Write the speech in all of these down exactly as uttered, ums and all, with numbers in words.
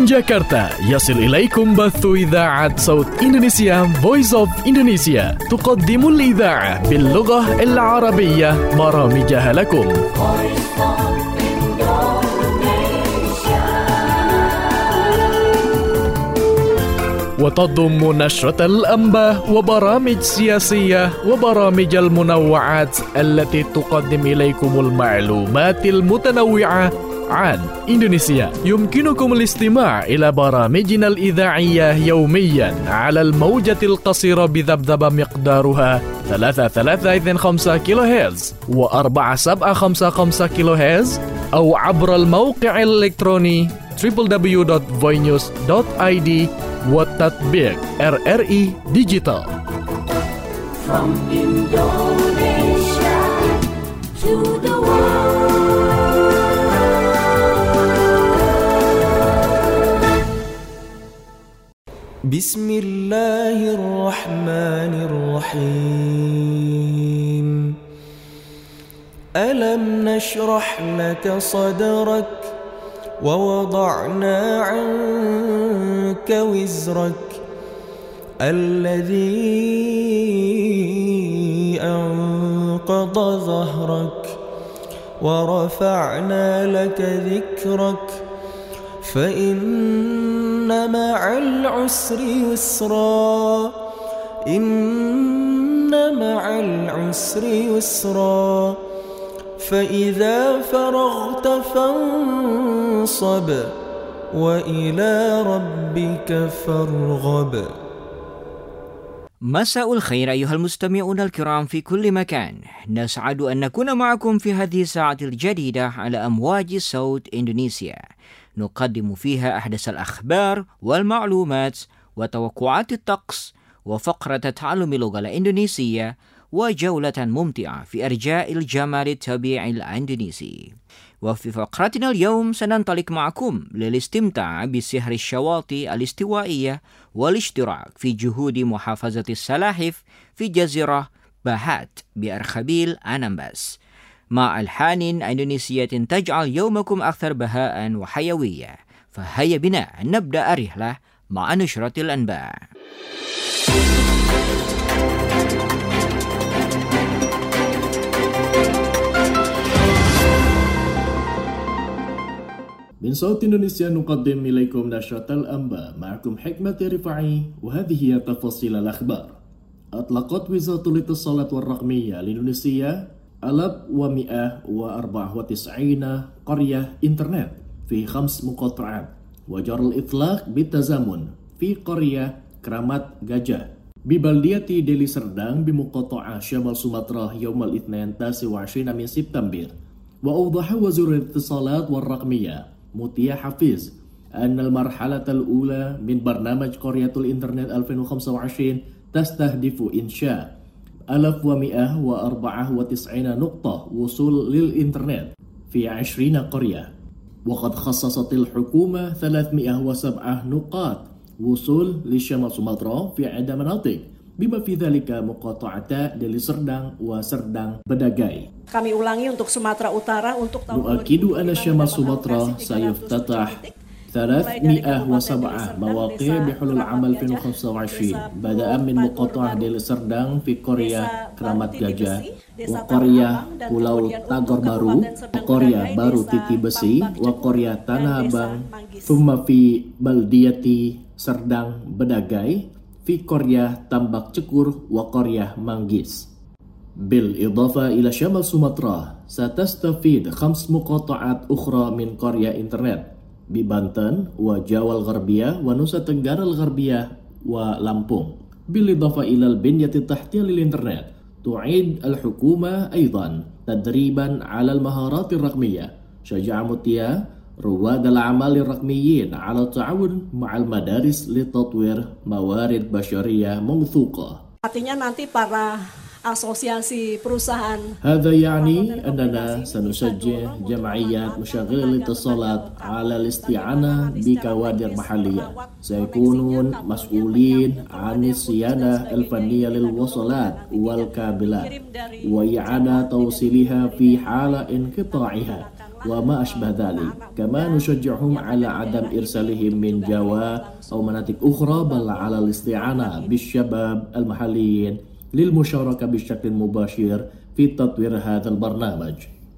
جاكرتا يصل إليكم بث إذاعة صوت إندونيسيا Voice of Indonesia تقدم الإذاعة باللغة العربية برامجها لكم. وتضم نشرة الأنباء وبرامج سياسية وبرامج المنوعات التي تقدم إليكم المعلومات المتنوعة عن إندونيسيا. يمكنكم الاستماع إلى برامجنا الإذاعية يوميا على الموجة القصيرة بذبذبة مقدارها ثلاثة ثلاثة اثنين خمسة كيلو هرتز وأربعة سبعة خمسة خمسة كيلو هرتز أو عبر الموقع الإلكتروني دبليو دبليو دبليو دوت voinews دوت آي دي والتطبيق آر آر إي Digital. From Indonesia to the world. بسم الله الرحمن الرحيم. ألم نشرح لك صدرك ووضعنا عنك وزرك الذي أنقض ظهرك ورفعنا لك ذكرك فإن مع العسر يسرا إن مع العسر يسرا فإذا فرغت فانصب وإلى ربك فارغب. مساء الخير أيها المستمعون الكرام في كل مكان. نسعد أن نكون معكم في هذه الساعة الجديدة على أمواج صوت إندونيسيا، نقدم فيها أحدث الأخبار والمعلومات وتوقعات الطقس وفقرة تعلم اللغة الإندونيسية وجولة ممتعة في أرجاء الجمال الطبيعي الإندونيسي. وفي فقرتنا اليوم سننطلق معكم للاستمتاع بسحر الشواطئ الاستوائية والاشتراك في جهود محافظة السلاحف في جزيرة باهات بأرخبيل أنامباس مع ألحان إندونيسية تجعل يومكم أكثر بهاء وحيوية. فهيا بنا نبدأ الرحلة مع نشرة الأنباء. من صوت إندونيسيا نقدم إليكم نشرة الأنباء، معكم حكمة رفاعي وهذه هي تفاصيل الأخبار. أطلقت وزارة الاتصالات والرقمية الإندونيسية ألف ومئة وأربعة وتسعين قرية إنترنت في خمس مقاطعات، وجرى الإطلاق بالتزامن في قرية كرامات جاجah ببلدية ديلي سردang بمقاطعة شمال سومطرة يوم الاثنين تاسع وعشرين من سبتمبر. وأوضح وزير الاتصالات والرقمية مطيع حفيظ أن المرحلة الأولى من برنامج قرية الإنترنت ألفين وخمسة وعشرين تستهدف إنشاء ألف ومئة وأربعة وتسعين نقطة وصول للإنترنت في عشرين قرية، وقد خصصت الحكومة ثلاثمئة وسبعة نقاط وصول لشمال سومطرة في عدة مناطق بما في ذلك مقاطعتا ديلي سردang وسردang Bedagai. Kami ulangi untuk Sumatera Utara untuk tahun نؤكد أن شمال سومطرة سيفتتح ثلاثمئة وسبعة مواقع بحلول عام ألفين وخمسة وعشرين بدءا من مقاطعة ديلي سردang في قرية كرامات جاجah وقرية Pulau Tagor Baru وقرية Baru Titi Besi وقرية Tanah Abang ثم في بلدية سردang Bedagai في قرية Tambak Cekur وقرية Manggis. بالإضافة إلى شمال سومطرة ستستفيد خمس مقاطعات أخرى من قرية إنترنت ببنتن وجاوا الغربية ونوسا تنغارا الغربية ولامبونغ. بالإضافة إلى البنية التحتية للإنترنت تعيد الحكومة أيضا تدريبا على المهارات الرقمية. شجع مطيع رواد الأعمال الرقميين على التعاون مع المدارس لتطوير موارد بشرية موثوقة. Artinya nanti para asosiasi perusahaan. هذا يعني أننا سنشجع جمعيات مشغلي الاتصالات على الاستعانة بكوادر محلية سيكونون مسؤولين عن الصيانة الفنية للوصلات والكابلات وإعادة توصيلها في حال انقطاعها وما أشبه ذلك. كما نشجعهم على عدم إرسالهم من جوا أو مناطق أخرى، بل على الاستعانة بالشباب المحليين للمشاركة بشكل مباشر في تطوير هذا البرنامج.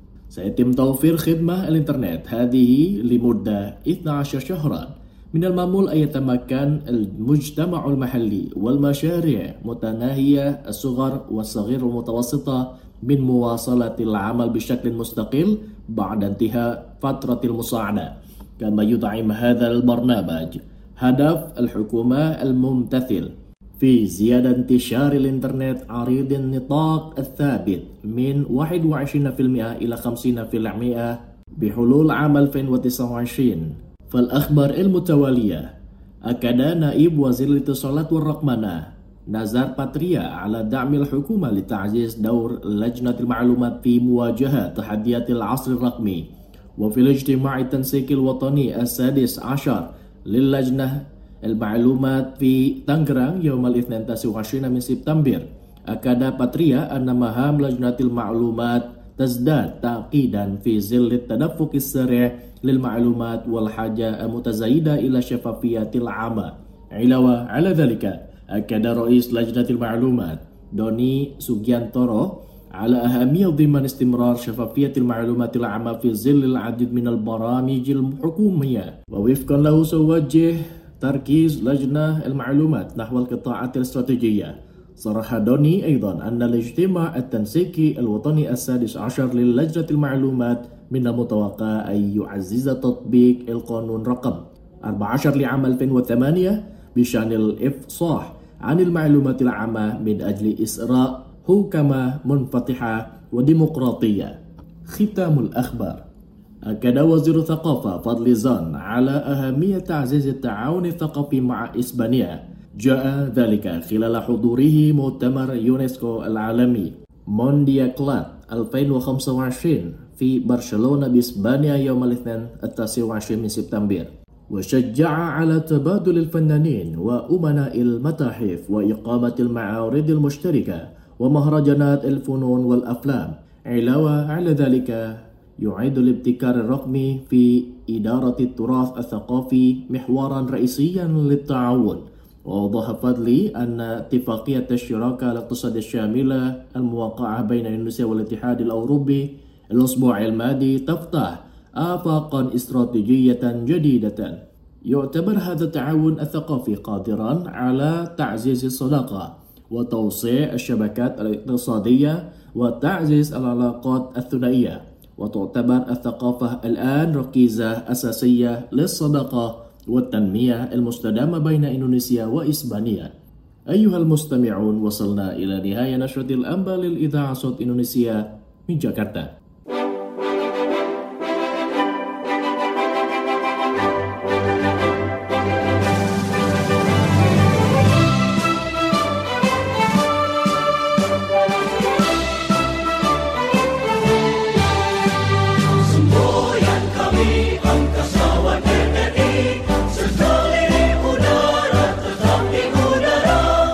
سيتم توفير خدمة الإنترنت هذه لمدة اثنا عشر شهرا. من المأمول أن يتمكن المجتمع المحلي والمشاريع متناهية الصغر والصغير والمتوسطة من مواصلة العمل بشكل مستقل بعد انتهاء فترة المساعدة. كما يدعم هذا البرنامج هدف الحكومة الممتثل في زيادة انتشار الإنترنت عريض النطاق الثابت من واحد وعشرين بالمئة إلى خمسين بالمئة بحلول عام ألفين وتسعة وعشرين. فالأخبار المتوالية، أكد نائب وزير الاتصالات والرقمنة نزار باتريا على دعم الحكومة لتعزيز دور لجنة المعلومات في مواجهة تحديات العصر الرقمي. وفي الاجتماع التنسيقي الوطني السادس عشر للجنة المعلومات في تانجرang يوم الاثنين التاسع والعشرين من سبتمبر، أكد باتريا أن مهام لجنة المعلومات تزداد تعقيدا في ظل التدفق السريع للمعلومات والحاجة المتزايدة إلى شفافية العمل. علاوة على ذلك، أكد رئيس لجنة المعلومات دوني سوجيانتورو على أهمية ضمان استمرار شفافية المعلومات العامة في ظل العديد من البرامج الحكومية. ووفقا له سيوجه تركيز لجنة المعلومات نحو القطاعات الاستراتيجية. صرح دوني أيضا أن الاجتماع التنسيقي الوطني السادس عشر للجنة المعلومات من المتوقع أن يعزز تطبيق القانون رقم أربعة عشر لعام ألفين وثمانية بشأن الإفصاح عن المعلومات العامة من أجل إسراء حكومة منفتحة وديمقراطية. ختام الأخبار. أكد وزير الثقافة فضل زان على أهمية تعزيز التعاون الثقافي مع إسبانيا. جاء ذلك خلال حضوره مؤتمر يونسكو العالمي موندياكلاد ألفين وخمسة وعشرين في برشلونة بإسبانيا يوم الاثنين التاسع والعشرين من سبتمبر، وشجع على تبادل الفنانين وأمناء المتاحف وإقامة المعارض المشتركة ومهرجانات الفنون والأفلام. علاوة على ذلك، يعد الابتكار الرقمي في إدارة التراث الثقافي محورا رئيسيا للتعاون. وأوضح فضلي أن اتفاقية الشراكة الاقتصادية الشاملة الموقعة بين إندونيسيا والاتحاد الأوروبي الأسبوع الماضي تفتح آفاقا استراتيجية جديدة. يعتبر هذا التعاون الثقافي قادرا على تعزيز الصداقة وتوسيع الشبكات الاقتصادية وتعزيز العلاقات الثنائية. وتعتبر الثقافة الآن ركيزة أساسية للصداقة والتنمية المستدامة بين إندونيسيا وإسبانيا. أيها المستمعون، وصلنا إلى نهاية نشرة الأنباء للإذاعة صوت إندونيسيا من جاكرتا.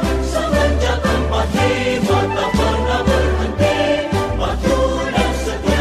Mata pernah berhenti, batu dan setiap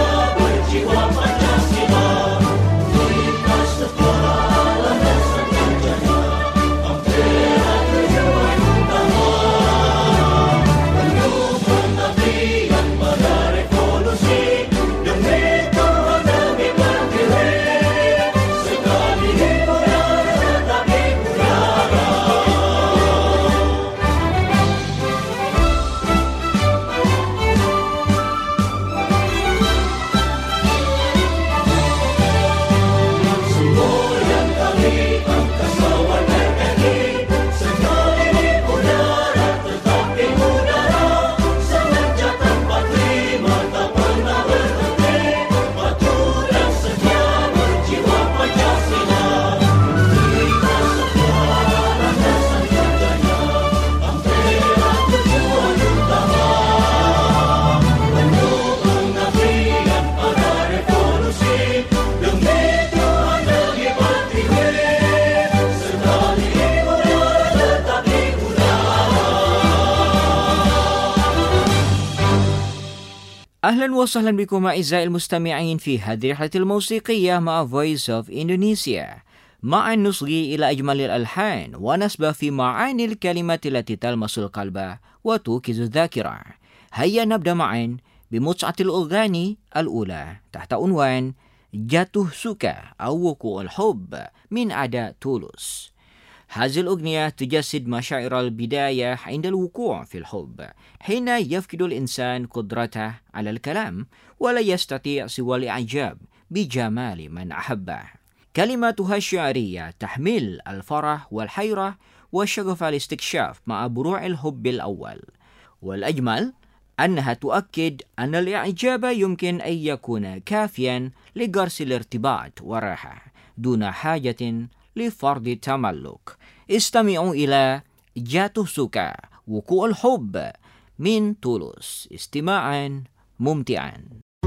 أهلا وسهلا بكم أعزائي المستمعين في هذه الرحلة الموسيقية مع Voice of Indonesia. معا نصغي إلى أجمل الألحان ونسبة في معاني الكلمات التي تلمس القلب وتوقظ الذاكرة. هيا نبدأ معا بمتعة الأغاني الأولى تحت عنوان Jatuh Suka أو وقوع الحب من أداء تولوس. هذه الأغنية تجسد مشاعر البداية عند الوقوع في الحب، حين يفقد الإنسان قدرته على الكلام ولا يستطيع سوى الإعجاب بجمال من أحبه. كلماتها الشعرية تحمل الفرح والحيرة وشغف الاستكشاف مع بروع الحب الأول، والأجمل أنها تؤكد أن الإعجاب يمكن أن يكون كافيا لغرس الارتباط والراحة دون حاجة لفرض التملك. استمعوا إلى Jatuh Suka وقوع الحب من تولوس استماعا ممتعا.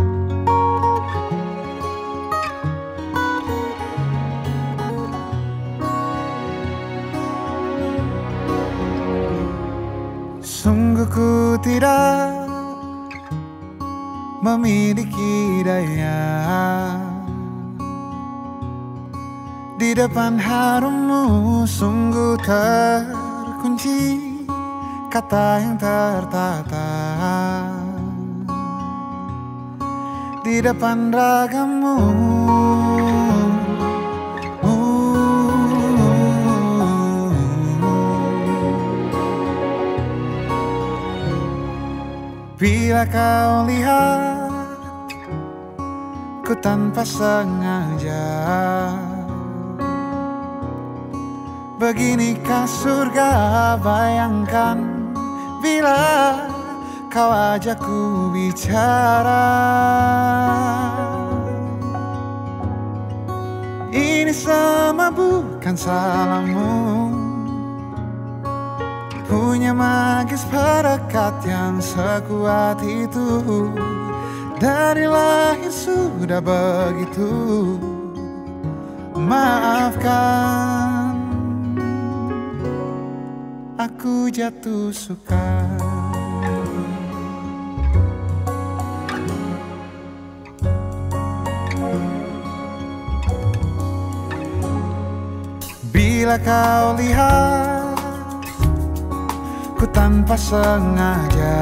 Sungguh ku tidak memiliki daya di depan harummu, sungguh terkunci kata yang tertata di depan ragammu. Bila kau lihat ku tanpa sengaja, beginikah surga? Bayangkan bila kau ajak ku bicara. Ini semua bukan salahmu, punya magis perekat yang sekuat itu. Dari lahir sudah begitu. Maafkan, aku jatuh suka. Bila kau lihat ku tanpa sengaja,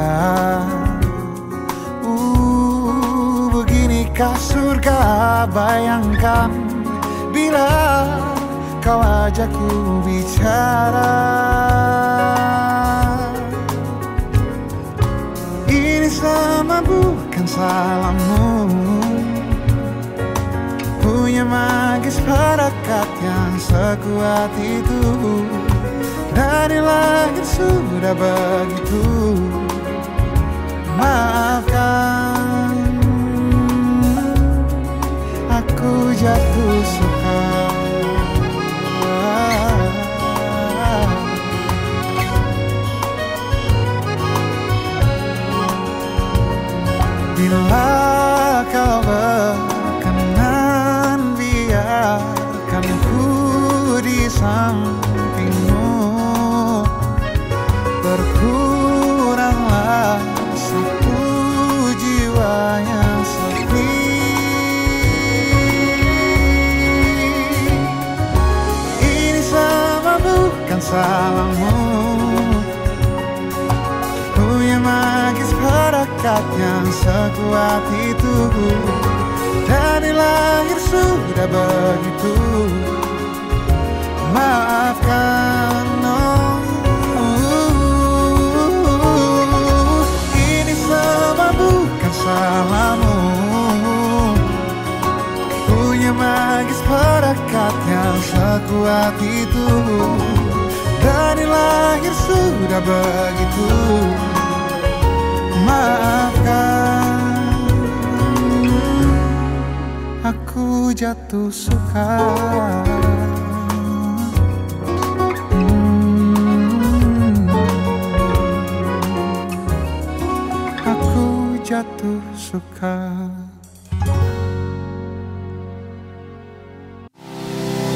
uh, beginikah surga? Bayangkan bila kau ajak ku bicara. Ini semua bukan salahmu, punya magis perekat yang sekuat itu. Dari lahir sudah begitu. Maafkan, aku jatuh suka. Bila kau berkenan, biarkan ku di sampingmu. Berkuranglah satu jiwa yang sepi. Ini semua bukan salahmu, punya magis perekat yang sekuat itu. Dari lahir sudah begitu. Maafkan, oh. Salahmu, punya magis perekat yang sekuat itu. Dari lahir sudah begitu. Maafkan, aku jatuh suka. Jatuh suka.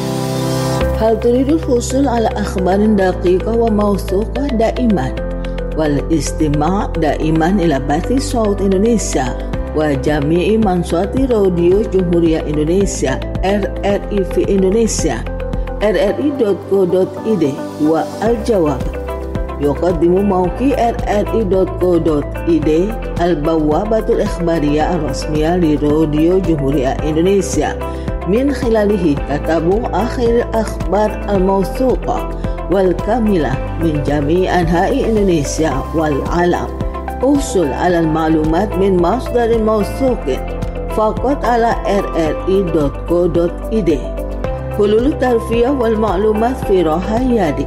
هل تريد الحصول على أخبار دقيقة وموثوقة دائما والاستماع دائما إلى بث صوت إندونيسيا وجميع منصات راديو جمهورية إندونيسيا R R I في إندونيسيا r r i dot co dot i d والجواب. يقدم موقع r r i dot co dot i d البوابة الإخبارية الرسمية لراديو جمهورية إندونيسيا، من خلاله تتابع آخر الأخبار الموثوقة والكاملة من جميع أنحاء إندونيسيا والعالم. حصل على المعلومات من مصدر موثوق فقط على r r i dot co dot i d. حلول الترفيه والمعلومات في راحة يدك.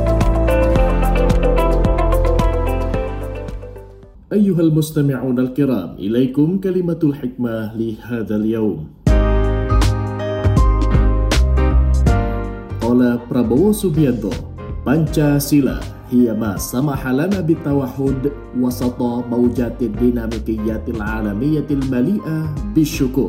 أيها المستمعون الكرام، إليكم كلمة الحكمة لهذا اليوم. قال Prabowo Subianto, Pancasila هي ما سمح لنا بالتوحد وسط موجات الديناميكيات العالمية المليئة بالشكوك.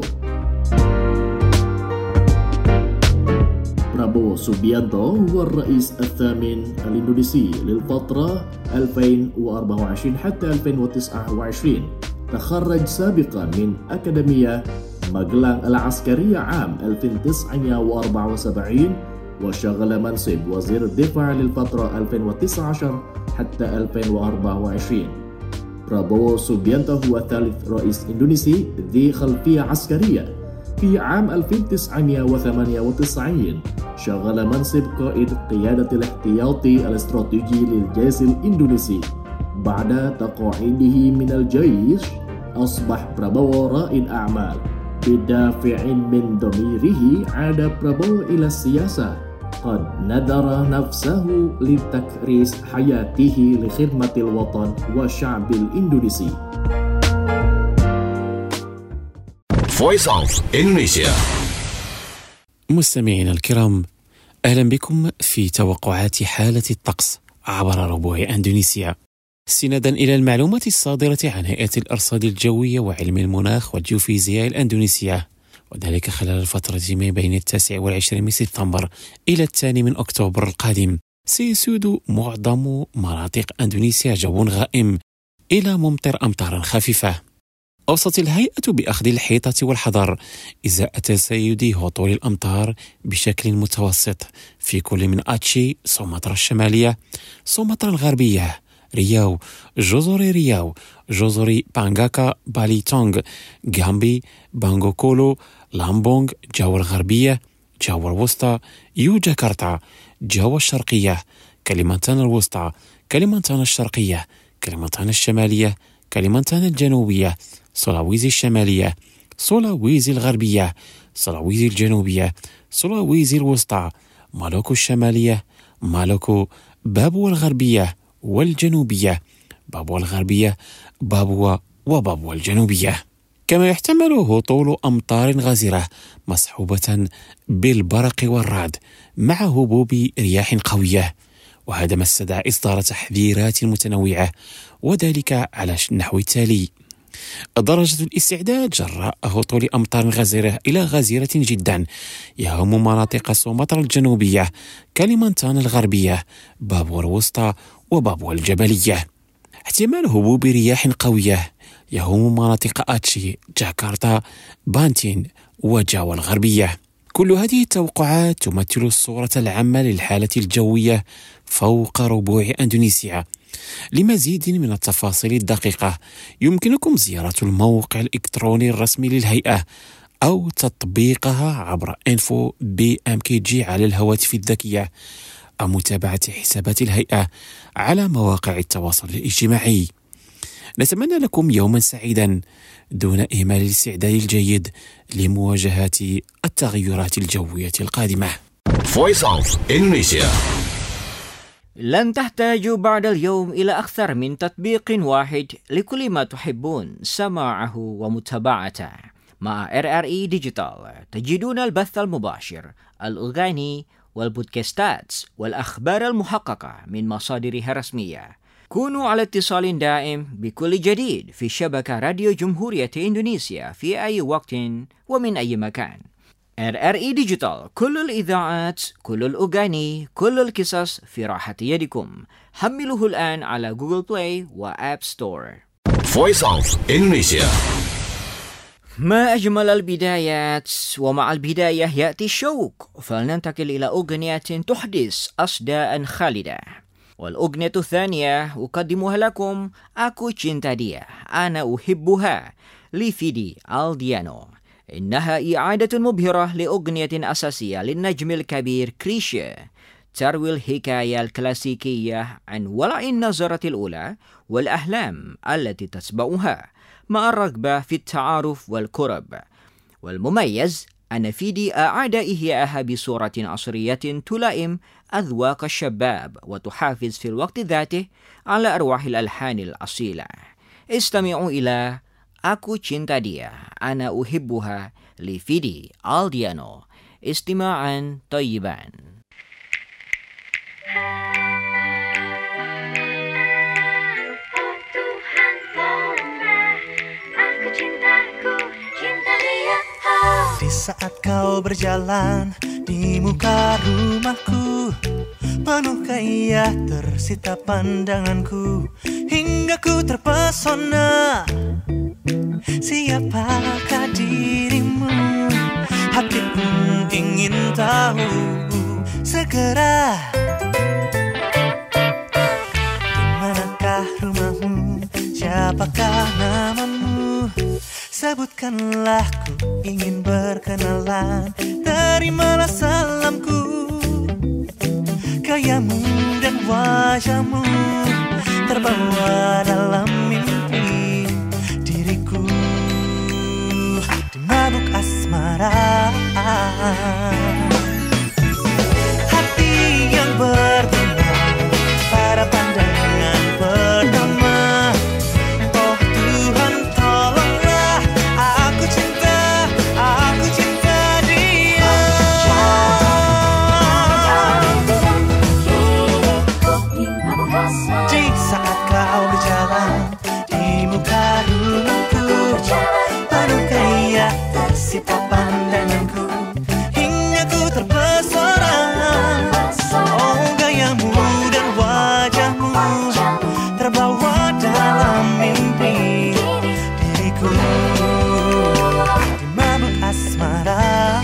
Prabowo Subianto هو الرئيس الثامن الإندونيسي للفترة ألفين وأربعة وعشرين حتى ألفين وتسعة وعشرين. تخرج سابقا من أكاديمية ماجلان العسكرية عام ألف وتسعمائة وأربعة وسبعين، وشغل منصب وزير الدفاع للفترة ألفين وتسعة عشر حتى ألفين وأربعة وعشرين. Prabowo Subianto هو ثالث رئيس إندونيسي ذي خلفية عسكرية. في عام ألف وتسعمائة وثمانية وتسعين شغل منصب قائد قيادة الاحتياطي الاستراتيجي للجيش الإندونيسي. بعد تقاعده من الجيش أصبح برابوو رائد أعمال. بدافع من ضميره عاد برابوو إلى السياسة، قد نذر نفسه لتكريس حياته لخدمة الوطن والشعب الإندونيسي. Voice of Indonesia. مستمعينا الكرام، أهلا بكم في توقعات حالة الطقس عبر ربوع أندونيسيا، استنادا إلى المعلومات الصادرة عن هيئة الأرصاد الجوية وعلم المناخ والجيوفيزياء الأندونيسية، وذلك خلال الفترة ما بين التاسع والعشرين من سبتمبر إلى الثاني من أكتوبر القادم. سيسود معظم مناطق أندونيسيا جو غائم إلى ممطر أمطار خفيفة. أوصت الهيئة بأخذ الحيطة والحذر إزاء تزايد هطول الأمطار بشكل متوسط في كل من آتشي، سومطرة الشمالية، سومطرة الغربية، رياو، جزر رياو، جزر بانغاكا، بالي تونغ، غامبي، بانغوكولو، لامبونغ، جاوا الغربية، جاوا الوسطى، يو جاكرتا، جاوا الشرقية، كليمانتان الوسطى، كليمانتان الشرقية، كليمانتان الشمالية، كليمانتان الجنوبية، سولاويزي الشمالية، سولاويزي الغربية، سولاويزي الجنوبية، سولاويزي الوسطى، مالوكو الشمالية، مالوكو، بابوا الغربية والجنوبية، بابوا الغربية، بابوا وبابوا الجنوبية. كما يحتمل هطول أمطار غزيرة مصحوبة بالبرق والرعد مع هبوب رياح قوية، وهذا ما استدعى إصدار تحذيرات متنوعة، وذلك على النحو التالي: درجة الاستعداد جراء هطول أمطار غزيرة إلى غزيرة جدا يهم مناطق سومطرة الجنوبية، كليمانتان الغربية، بابوا الوسطى وبابوا الجبلية. احتمال هبوب رياح قوية يهم مناطق آتشي، جاكرتا، بانتين وجاوا الغربية. كل هذه التوقعات تمثل الصورة العامة للحالة الجوية فوق ربوع أندونيسيا. لمزيد من التفاصيل الدقيقة يمكنكم زيارة الموقع الإلكتروني الرسمي للهيئة أو تطبيقها عبر إنفو بي إم كي جي على الهواتف الذكية، أو متابعة حسابات الهيئة على مواقع التواصل الاجتماعي. نتمنى لكم يوما سعيدا دون إهمال الاستعداد الجيد لمواجهة التغيرات الجوية القادمة. Voice of Indonesia. لن تحتاجوا بعد اليوم إلى أكثر من تطبيق واحد لكل ما تحبون سماعه ومتابعته. مع آر آر إي ديجيتال تجدون البث المباشر، الأغاني والبودكاستات والأخبار المحققة من مصادرها الرسمية. كونوا على اتصال دائم بكل جديد في شبكة راديو جمهورية إندونيسيا في أي وقت ومن أي مكان. R R I Digital, كل الإذاعات، كل الأغاني، كل القصص في راحة يدكم. حملوه الآن على جوجل بلاي وآب ستور. Voice of Indonesia. ما أجمل البدايات، ومع البداية يأتي الشوق، فلننتقل إلى أغنية تحدث أصداء خالدة. والأغنية الثانية أقدمها لكم Aku Cinta Dia أنا أحبها لفيدي ألديانو. إنها إعادة مبهرة لأغنية أساسية للنجم الكبير كريشة، تروي الحكاية الكلاسيكية عن ولع النظرة الأولى والأحلام التي تتبعها مع الرغبة في التعارف والقرب. والمميز أن فيدي أعاد إحياءها بصورة عصرية تلائم أذواق الشباب وتحافظ في الوقت ذاته على أرواح الألحان الأصيلة. استمعوا إلى Aku Cinta Dia أنا أحبها لفيدي ألديانو. استماعا طيبا. Di saat kau berjalan di muka rumahku, penuhkah ia tersita pandanganku, hingga ku terpesona. Siapakah dirimu? Hatiku ingin tahu segera. Dimanakah rumahmu? Siapakah namamu? Sebutkanlah, ku ingin berkenalan. Terimalah salamku. Gayamu dan wajahmu terbawa dalam mimpi diriku, dimabuk asmara. Hati yang berbunga pada pandangan pertama. Oh Tuhan, tolonglah, aku cinta, aku cinta dia. Di saat kau berjalan di muka rumahku, penuhkah ia tersita pandanganku, hingga ku terpesona. Oh gayamu dan wajahmu terbawa dalam mimpi diriku, dimabuk asmara.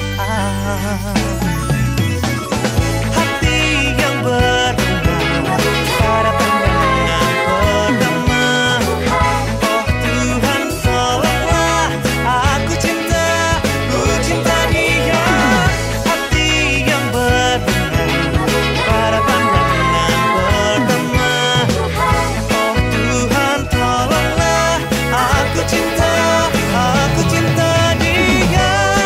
Hati yang berbunga pada pandangan pertama. Oh Tuhan, tolonglah, aku cinta, ku cinta dia. Hati yang berbunga pada pandangan pertama. Oh Tuhan, tolonglah, aku cinta, aku cinta dia.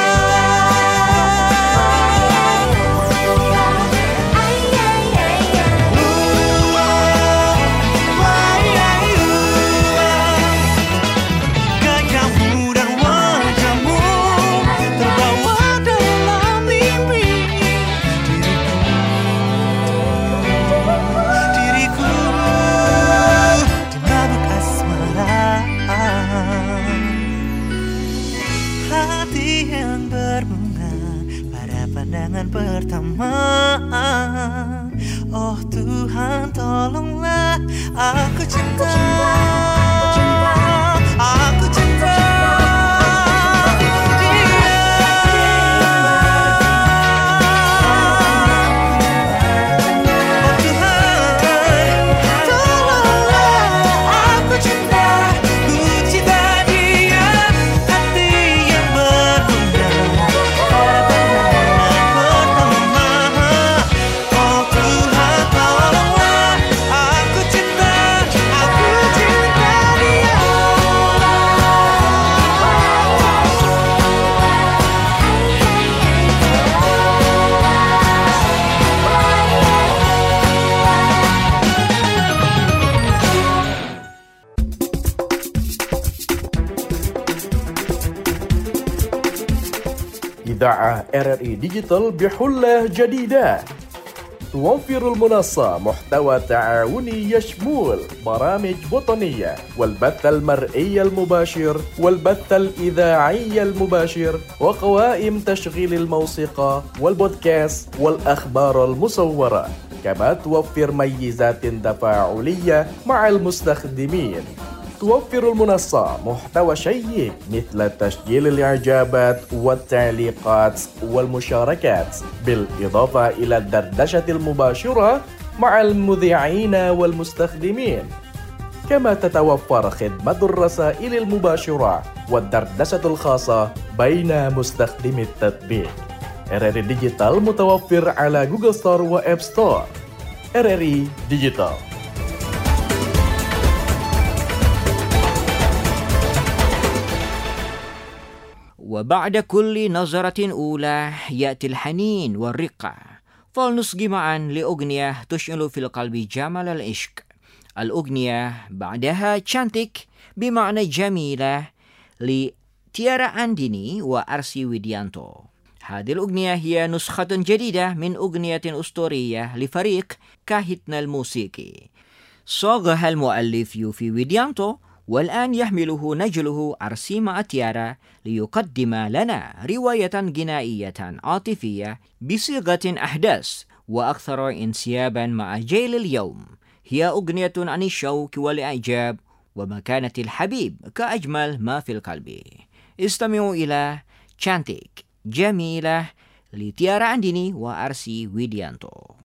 Gayamu dan wajahmu terbawa dalam mimpi diriku, dimabuk asmara. Hati yang berbunga pada pandangan pertama. Oh Tuhan, tolonglah, aku cinta, aku cinta dia. Oh Tuhan, tolonglah, aku cinta, ku cinta dia. Hati yang berbunga pada pandangan pertama. Oh Tuhan, tolonglah, aku cinta, aku cinta dia. إذاعة R R I Digital بحلة جديدة. توفر المنصة محتوى تعاوني يشمل برامج وطنية والبث المرئي المباشر والبث الإذاعي المباشر وقوائم تشغيل الموسيقى والبودكاست والأخبار المصورة، كما توفر ميزات تفاعلية مع المستخدمين. توفر المنصة محتوى شيق مثل تسجيل الإعجابات والتعليقات والمشاركات، بالإضافة إلى الدردشة المباشرة مع المذيعين والمستخدمين. كما تتوفر خدمة الرسائل المباشرة والدردشة الخاصة بين مستخدمي التطبيق. R R I Digital متوفر على جوجل ستور وآب ستور. R R I Digital. وبعد كل نظرة أولى يأتي الحنين والرقة، فلنصغي معا لأغنية تشعل في القلب جمال العشق. الأغنية بعدها cantik بمعنى جميلة لتيارا أنديني وأرسي ويديانتو. هذه الأغنية هي نسخة جديدة من أغنية أسطورية لفريق كاهتنا الموسيقي. صاغها المؤلف يوفي ويديانتو، والآن يحمله نجله أرسي مع تيارا ليقدم لنا رواية غنائية عاطفية بصيغة أحداث وأكثر انسيابا مع جيل اليوم. هي أغنية عن الشوق والإعجاب ومكانة الحبيب كأجمل ما في القلب. استمعوا إلى cantik جميلة لتيارا أنديني وأرسي ويديانتو.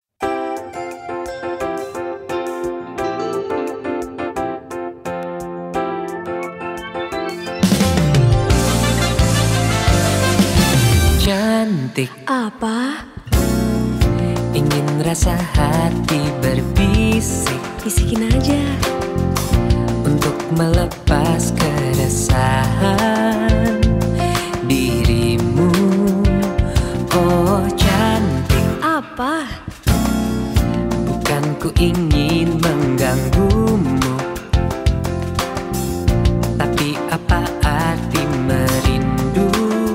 Cantik, Apa? ingin rasa hati berbisik, Bisikin aja. untuk melepas keresahan dirimu. Oh cantik, Apa? bukan ku ingin mengganggumu, tapi apa arti merindu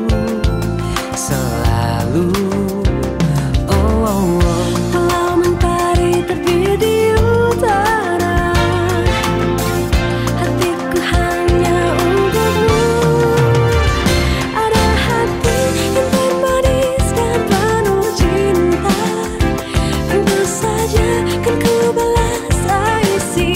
selalu. Oh, oh, oh. Walau mentari terbit di utara, hatiku hanya untukmu. Ada hati yang termanis dan penuh cinta, tentu saja kan ku balas isi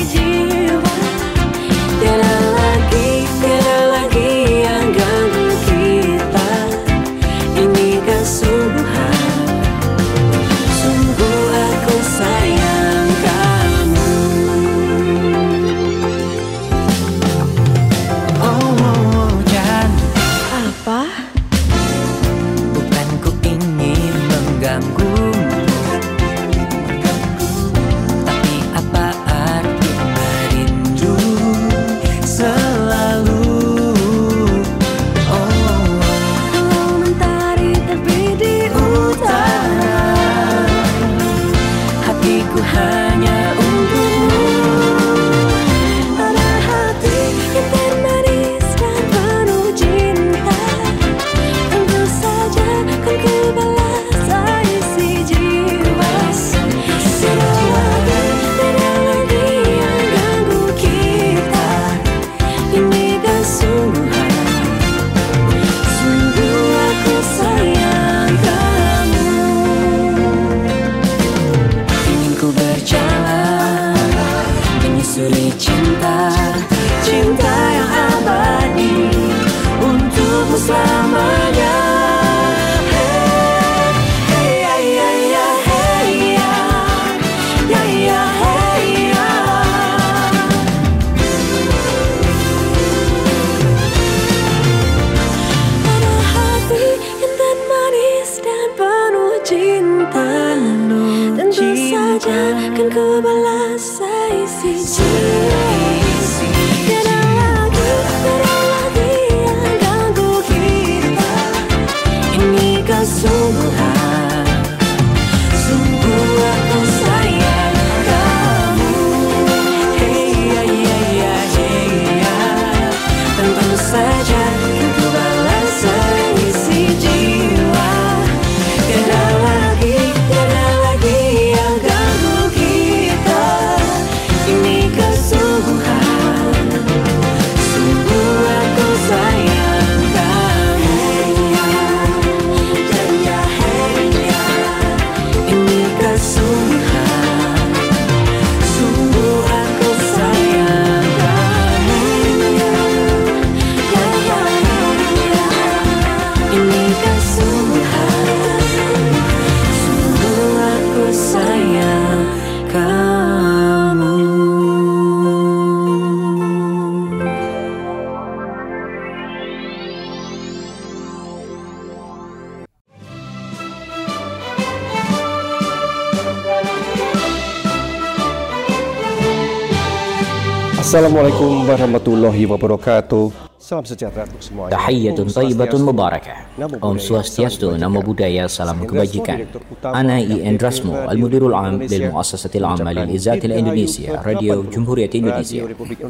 Assalamualaikum warahmatullahi wabarakatuh. Salam sejahtera untuk semuanya. Tahiyyatun tayyibatun mubarakah. Om Swastiastu, Namo Buddhaya, Salam Kebajikan. Ana I Endrasmo, Al-Mudirul Am lil Muassasatil Amma lil Izatil Indonesia, Radio Jumhuriyat Indonesia.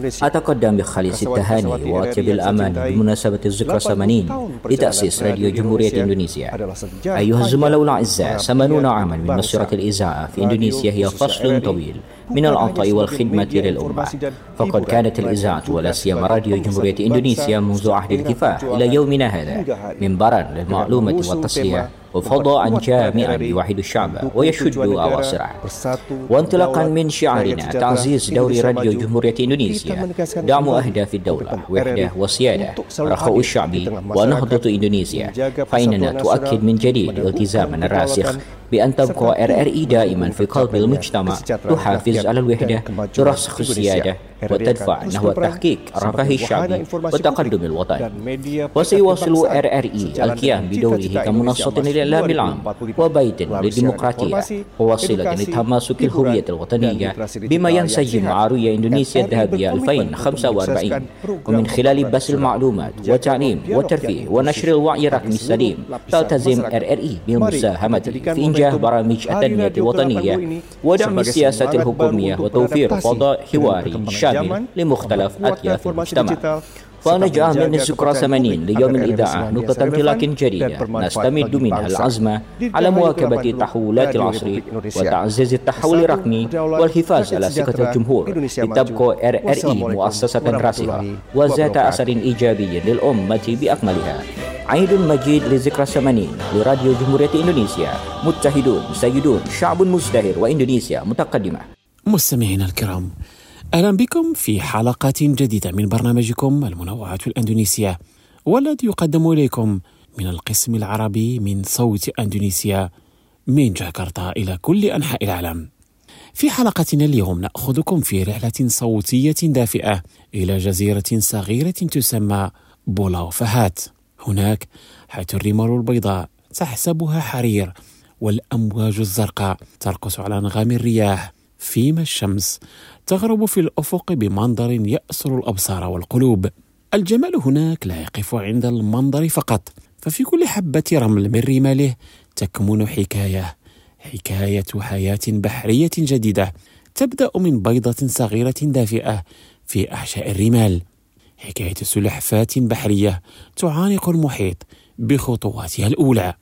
أتقدم بخالص التهاني وأطيب الأمان بمناسبة الذكرى الثمانين لتأسيس راديو جمهورية إندونيسيا. أيها الزملاء الأعزاء، ثمانون عاما من مسيرة الإذاعة في إندونيسيا هي فصل طويل من العطاء والخدمة للأمة. فقد كانت الإذاعة ولا سيما راديو جمهورية إندونيسيا منذ عهد الكفاح إلى يومنا هذا منبرا للمعلومة والتصلية وفضاء جامعا يوحد الشعب ويشد أواصره. وانطلاقا من شعارنا تعزيز دور راديو جمهورية إندونيسيا، دعم أهداف الدولة، وحدة وسيادة، رخاء الشعب ونهضة إندونيسيا، فإننا تؤكد من جديد التزامنا الراسخ بأن تبقى آر آر إي دائما في قلب المجتمع، تحافظ على الوحدة، ترسخ السيادة، وتدفع نحو تحقيق الرفاه الشعبي وتقدم الوطن. وسيواصل آر آر إي القيام بدوره كمنصة للإعلام العام وبيت للديمقراطية ووسيلة لتماسك الهوية الوطنية بما ينسجم مع رؤية إندونيسيا الذهبية ألفين وخمسة وأربعين، ومن خلال بث المعلومات والتعليم والترفيه ونشر الوعي الرقمي السليم تلتزم آر آر إي بالمساهمة في إنجاح برامج التنمية الوطنية ودعم السياسة الحكومية وتوفير فضاء حواري شامل لمختلف أطياف المجتمع. فنجعل من الذكرى ثمانين ليوم الإذاعة نقطة انطلاق جديدة نستمد منها العزم على مواكبة تحولات العصر وتعزيز التحول الرقمي والحفاظ على ثقة الجمهور لتبقى آر آر إي مؤسسة راسخة وذات أثر إيجابي للأمة بأكملها. عيد مجيد لذكرى الثمانين لراديو جمهورية إندونيسيا. متحدون سيدون، شعب مزدهر وإندونيسيا متقدمة. مستمعينا الكرام، أهلا بكم في حلقة جديدة من برنامجكم المنوعات الأندونيسية، والذي يقدم إليكم من القسم العربي من صوت أندونيسيا من جاكرتا إلى كل أنحاء العالم. في حلقتنا اليوم نأخذكم في رحلة صوتية دافئة إلى جزيرة صغيرة تسمى بولاو فهات. هناك حيث الرمال البيضاء تحسبها حرير والأمواج الزرقاء ترقص على أنغام الرياح، فيما الشمس تغرب في الأفق بمنظر يأسر الأبصار والقلوب. الجمال هناك لا يقف عند المنظر فقط، ففي كل حبة رمل من رماله تكمن حكاية حكاية حياة بحرية جديدة تبدأ من بيضة صغيرة دافئة في أحشاء الرمال، حكاية سلحفاة بحرية تعانق المحيط بخطواتها الأولى.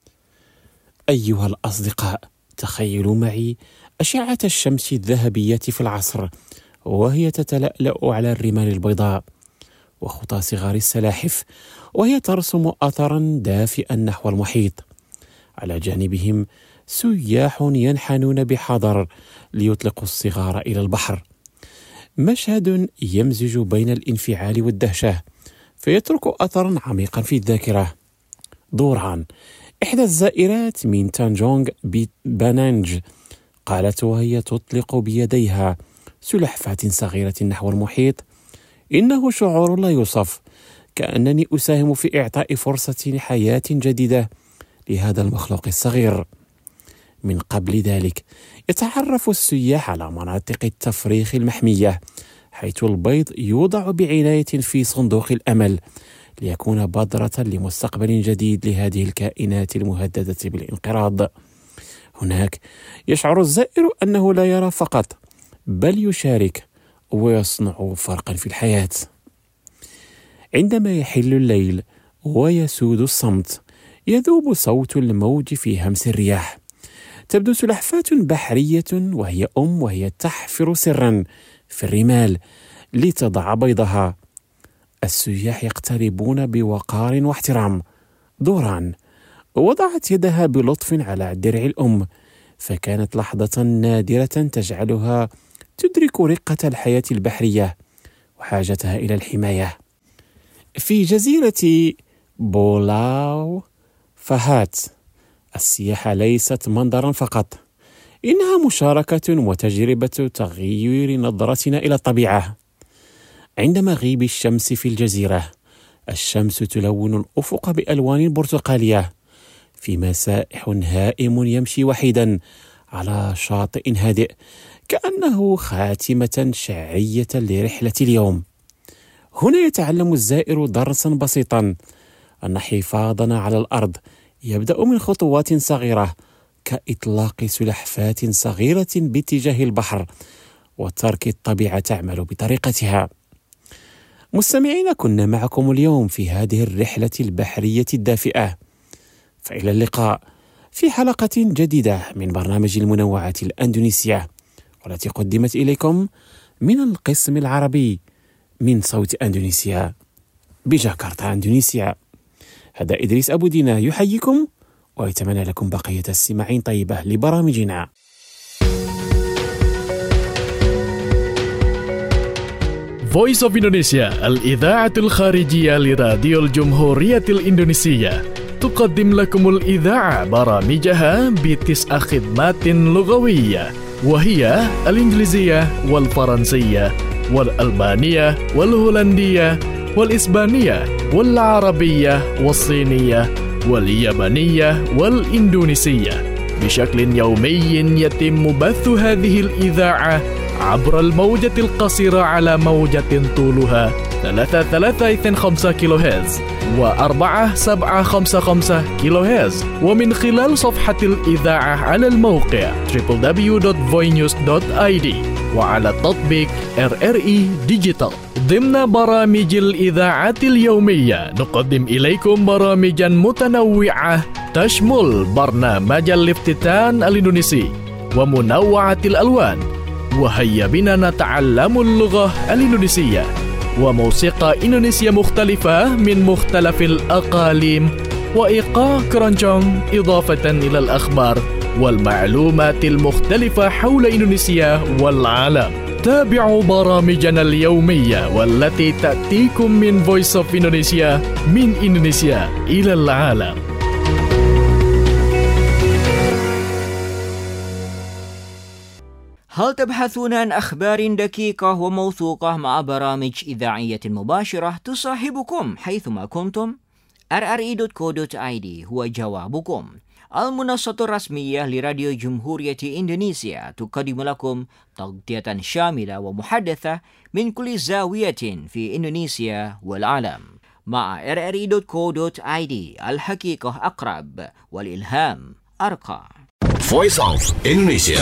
أيها الأصدقاء، تخيلوا معي أشعة الشمس الذهبية في العصر وهي تتلألأ على الرمال البيضاء، وخطى صغار السلاحف وهي ترسم أثرا دافئا نحو المحيط. على جانبهم سياح ينحنون بحذر ليطلقوا الصغار إلى البحر. مشهد يمزج بين الانفعال والدهشة فيترك أثرا عميقا في الذاكرة. دوران، إحدى الزائرات من تانجونغ بانانج، قالت وهي تطلق بيديها سلحفاة صغيرة نحو المحيط: إنه شعور لا يوصف، كأنني أساهم في إعطاء فرصة حياة جديدة لهذا المخلوق الصغير. من قبل ذلك يتعرف السياح على مناطق التفريخ المحمية، حيث البيض يوضع بعناية في صندوق الأمل ليكون بذرة لمستقبل جديد لهذه الكائنات المهددة بالانقراض. هناك يشعر الزائر أنه لا يرى فقط، بل يشارك ويصنع فرقا في الحياة. عندما يحل الليل ويسود الصمت، يذوب صوت الموج في همس الرياح. تبدو سلحفاة بحرية وهي أم وهي تحفر سرا في الرمال لتضع بيضها. السياح يقتربون بوقار واحترام. دوران وضعت يدها بلطف على درع الأم، فكانت لحظة نادرة تجعلها تدرك رقة الحياة البحرية وحاجتها إلى الحماية. في جزيرة بولاو فهات، السياحة ليست منظرا فقط، إنها مشاركة وتجربة تغيير نظرتنا إلى الطبيعة. عند مغيب الشمس في الجزيرة، الشمس تلون الأفق بألوان برتقالية، فيما سائح هائم يمشي وحيدا على شاطئ هادئ كأنه خاتمة شعرية لرحلة اليوم. هنا يتعلم الزائر درسا بسيطا، أن حفاظنا على الأرض يبدأ من خطوات صغيرة كإطلاق سلحفاة صغيرة باتجاه البحر وترك الطبيعة تعمل بطريقتها. مستمعين، كنا معكم اليوم في هذه الرحلة البحرية الدافئة، فإلى اللقاء في حلقة جديدة من برنامج المنوعات الأندونيسية، والتي قدمت إليكم من القسم العربي من صوت أندونيسيا بجاكرتا، أندونيسيا. هذا إدريس أبو دينا يحييكم ويتمنى لكم بقية السماعين طيبة لبرامجنا. Voice of Indonesia الإذاعة الخارجية لراديو الجمهورية الإندونيسية تقدم لكم الإذاعة برامجها بتسع خدمات لغوية، وهي الإنجليزية والفرنسية والألبانية والهولندية والإسبانية والعربية والصينية واليابانية والإندونيسية. بشكل يومي يتم بث هذه الإذاعة عبر الموجة القصيرة على موجة طولها ثلاثة ثلاثة اثنين خمسة كيلو هرتز وأربعة سبعة خمسة خمسة كيلو هرتز، ومن خلال صفحة الإذاعة على الموقع دبليو دبليو دبليو دوت فوي نيوز دوت آي دي وعلى تطبيق آر آر إي ديجيتال. ضمن برامج الإذاعة اليومية نقدم إليكم برامجا متنوعة تشمل برنامج الافتتان الإندونيسي ومنوعة الألوان، وهيا بنا نتعلم اللغة الإندونيسية، وموسيقى إندونيسية مختلفة من مختلف الأقاليم، وإيقاع كرونجونج، إضافة إلى الأخبار والمعلومات المختلفة حول إندونيسيا والعالم. تابعوا برامجنا اليومية والتي تأتيكم من Voice of Indonesia من إندونيسيا إلى العالم. هل تبحثون عن أخبار دقيقة وموثوقة مع برامج إذاعية مباشرة تصاحبكم حيثما كنتم؟ آر آر إي دوت كو دوت آي دي هو جوابكم. المنصة الرسمية لراديو جمهورية إندونيسيا تقدم لكم تغطية شاملة ومحدثة من كل زاوية في إندونيسيا والعالم. مع آر آر إي دوت كو دوت آي دي الحقيقة أقرب والإلهام أرقى. Voice of Indonesia.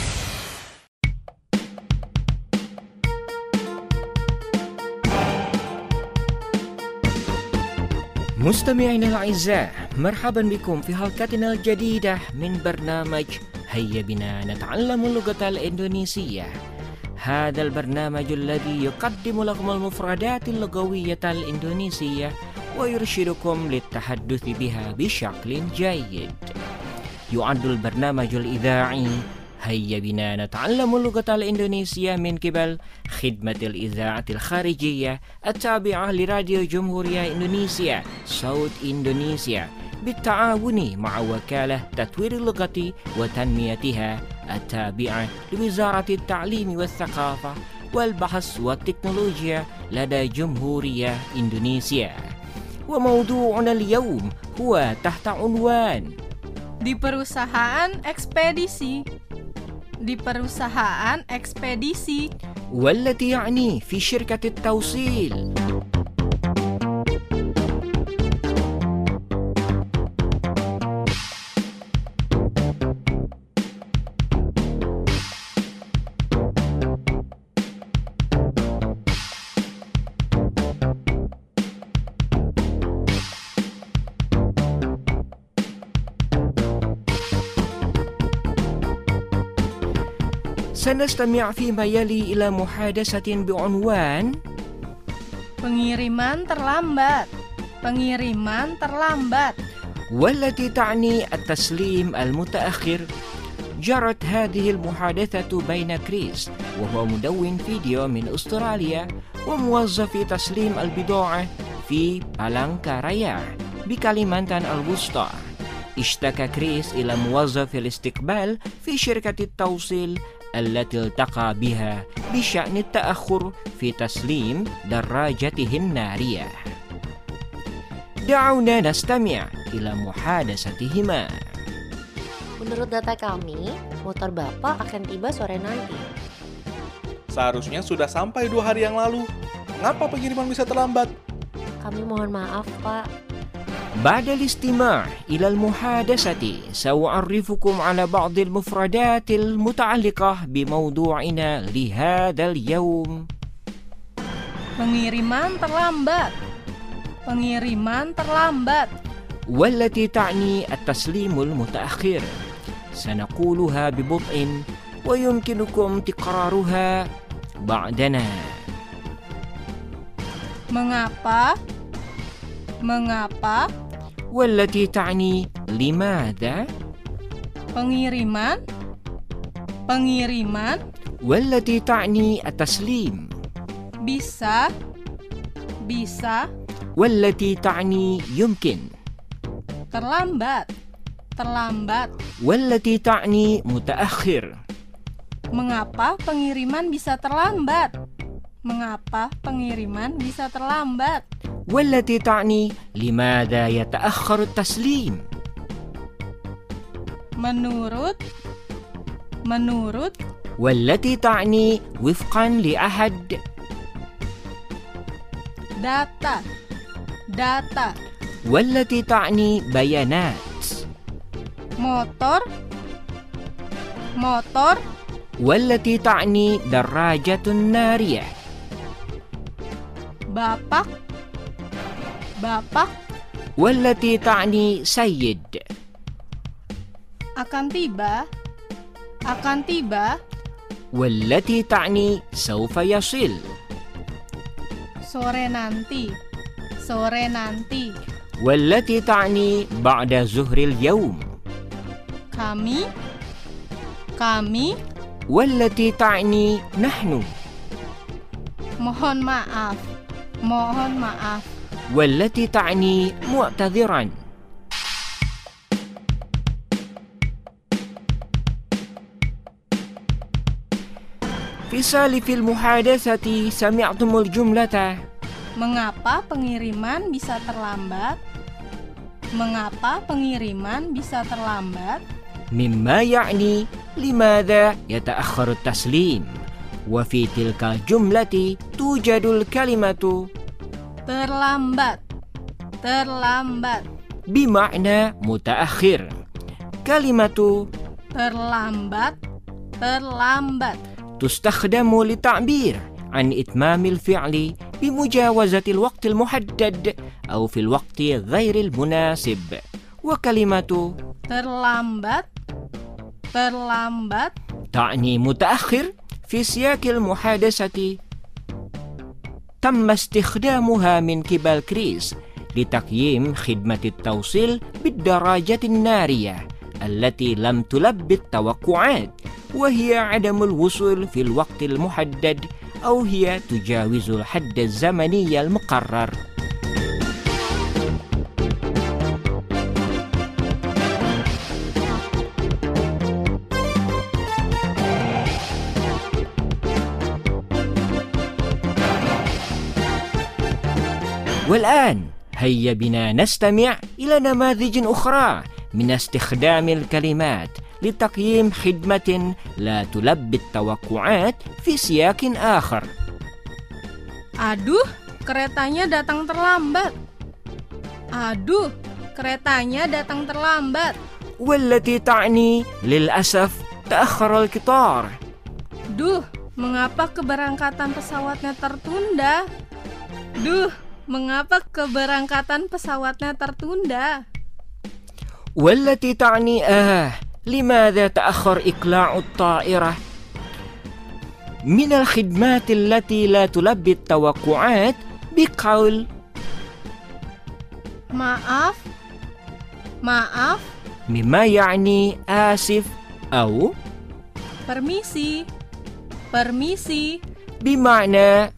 مستمعينا الأعزاء، مرحبا بكم في حلقتنا الجديدة من برنامج هيا بنا نتعلم اللغة الإندونيسية. هذا البرنامج الذي يقدم لكم المفردات اللغوية الإندونيسية ويرشدكم للتحدث بها بشكل جيد. يعد البرنامج الإذاعي هيا بنا نتعلم اللغة الإندونيسية من قبل خدمة الإذاعة الخارجية التابعة لراديو جمهورية إندونيسيا صوت إندونيسيا بالتعاون مع وكالة تطوير اللغة وتنميتها التابعة لوزارة التعليم والثقافة والبحث والتكنولوجيا لدى جمهورية إندونيسيا. وموضوعنا اليوم هو تحت عنوان Di perusahaan ekspedisi. Di perusahaan ekspedisi. والتي يعني في شركة التوصيل. سنستمع فيما يلي إلى محادثة بعنوان Pengiriman terlambat. Pengiriman terlambat. والتي تعني التسليم المتأخر. جرت هذه المحادثة بين كريس وهو مدون فيديو من أستراليا وموظف تسليم البضاعة في بالانكارايا بكاليمانتان الوسطى. اشتكى كريس إلى موظف الاستقبال في شركة التوصيل التي التقى بها بشأن التأخر في تسليم دراجته النارية. دعونا نستمع إلى محادثتهما. Menurut data kami, motor Bapak akan tiba sore nanti. Seharusnya sudah sampai dua hari yang lalu. Mengapa pengiriman bisa terlambat? Kami mohon maaf, Pak. بعد الاستماع إلى المحادثة سأعرفكم على بعض المفردات المتعلقة بموضوعنا لهذا اليوم. Pengiriman terlambat. Pengiriman terlambat. والتي تعني التسليم المتأخر. سنقولها ببطء ويمكنكم تكرارها بعدنا. Mengapa? Mengapa? والتي تعني لماذا. Pengiriman. Pengiriman. والتي تعني التسليم. Bisa. Bisa. والتي تعني يمكن. Terlambat. Terlambat. والتي تعني متأخر. Mengapa pengiriman bisa terlambat? Mengapa pengiriman bisa terlambat? والتي تعني لماذا يتأخر التسليم. Menurut. Menurut. والتي تعني وفقا لأحد. Data. Data. والتي تعني بيانات. Motor. Motor. والتي تعني دراجة نارية. Bapak. Bapak. والتي تعني سيد. Akan tiba. Akan tiba. والتي تعني سوف يصل. Sore nanti. Sore nanti. والتي تعني بعد ظهر اليوم. Kami. Kami. والتي تعني نحن. Mohon maaf. Mohon maaf. والتي تعني معتذرا. في سالف المحادثة سمعتم الجملة. Mengapa pengiriman bisa terlambat? Mengapa pengiriman bisa terlambat? مما يعني لماذا يتأخر التسليم. وفي تلك الجملة توجد الكلمة terlambat. Terlambat. بمعنى متأخر. كلمة terlambat. Terlambat. تستخدم للتعبير عن إتمام الفعل بمجاوزة الوقت المحدد أو في الوقت غير المناسب. وكلمة terlambat. Terlambat. تعني متأخر في سياق المحادثة. تم استخدامها من قبل كريس لتقييم خدمة التوصيل بالدراجة النارية التي لم تلبي التوقعات، وهي عدم الوصول في الوقت المحدد أو هي تجاوز الحد الزمني المقرر. والآن هيا بنا نستمع إلى نماذج أخرى من استخدام الكلمات لتقييم خدمة لا تلبي التوقعات في سياق آخر. Aduh, keretanya datang terlambat. Aduh, keretanya datang terlambat. والتي تعني للأسف تأخر القطار. Duh, mengapa keberangkatan pesawatnya tertunda? Duh, mengapa keberangkatan pesawatnya tertunda? والتي تعني آه لماذا تأخر إقلاع الطائرة. من الخدمات التي لا تلبي التوقعات بقول Maaf. Maaf. مما يعني آسف أو Permisi. Permisi. بمعنى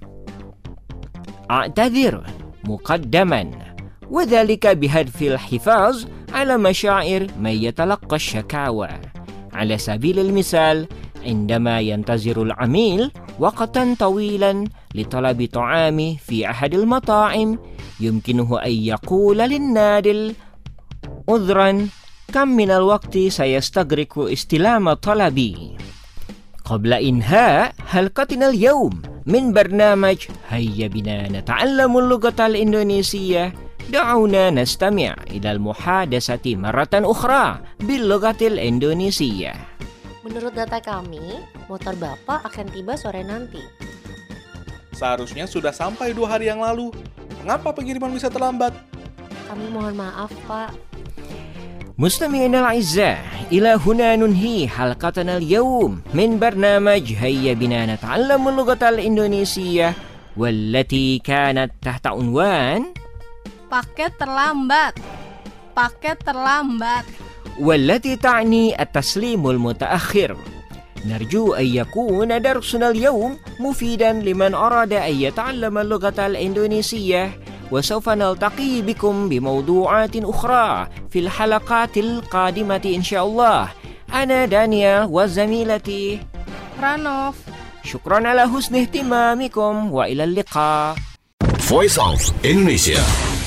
أعتذر مقدما، وذلك بهدف الحفاظ على مشاعر من يتلقى الشكاوى. على سبيل المثال، عندما ينتظر العميل وقتا طويلا لطلب طعام في أحد المطاعم، يمكنه أن يقول للنادل عذرا كم من الوقت سيستغرق استلام طلبي؟ قبل إنهاء حلقتنا اليوم من برنامج هيا بنا نتعلم اللغة الإندونيسية، دعونا نستمع إلى المحادثة مرة أخرى باللغة الإندونيسية. Menurut data kami, motor Bapak akan tiba sore nanti. Seharusnya sudah sampai dua hari yang lalu. Mengapa pengiriman bisa terlambat? Kami mohon maaf, Pak. مستمعينا الأعزاء، إلى هنا ننهي حلقتنا اليوم من برنامج هيا بنا نتعلم اللغة الإندونيسية، والتي كانت تحت عنوان Paket terlambat. Paket terlambat. والتي تعني التسليم المتأخر. نرجو أن يكون درسنا اليوم مفيدا لمن أراد أن يتعلم اللغة الإندونيسية، وسوف نلتقي بكم بموضوعات أخرى في الحلقات القادمة إن شاء الله. أنا دانيال وزميلتي Ranof. شكرا على حسن اهتمامكم وإلى اللقاء. Voice of Indonesia.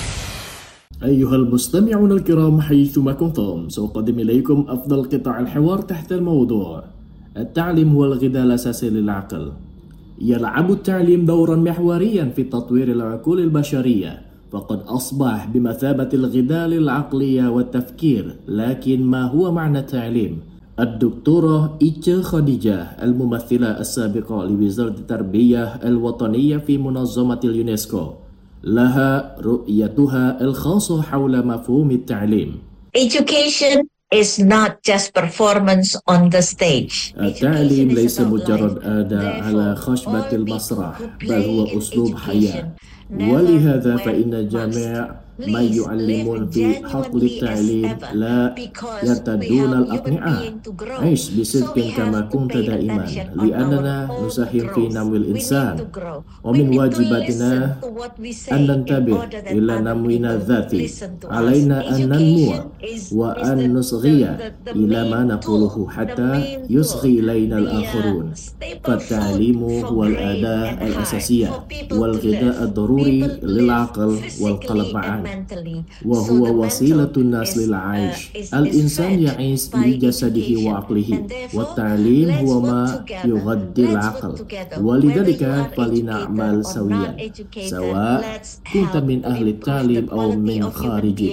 أيها المستمعون الكرام حيثما كنتم، سأقدم إليكم أفضل قطع الحوار تحت الموضوع التعليم هو الغذاء الأساسي للعقل. يلعب التعليم دورا محوريا في تطوير العقول البشرية، فقد أصبح بمثابة الغذاء للعقلية والتفكير. لكن ما هو معنى التعليم؟ الدكتورة إيتشا خديجة، الممثلة السابقة لوزارة التربية الوطنية في منظمة اليونسكو، لها رؤيتها الخاصة حول مفهوم التعليم. Education is not just performance on the stage. التعليم ليس مجرد أداء على خشبة المسرح، بل هو أسلوب حياة. ولهذا فإن جميع من يعلمون في حقل التعليم لا يرتدون الأقنعة. عيش بصدق كما كنت دائما، لأننا نساهم في نمو الإنسان، ومن واجباتنا أن ننتبه إلى نمونا الذاتي. علينا أن ننمو وأن نصغي إلى ما نقوله حتى يصغي إلينا الآخرون. فالتعليم هو الأداة الأساسية والغذاء الضروري للعقل والقلب معا، وهو وسيلة الناس للعيش. الإنسان يعيش بجسده وعقله، والتعليم هو ما يغذي العقل. ولذلك فلنعمل سويا، سواء كنت من أهل التعليم أو من خارجه،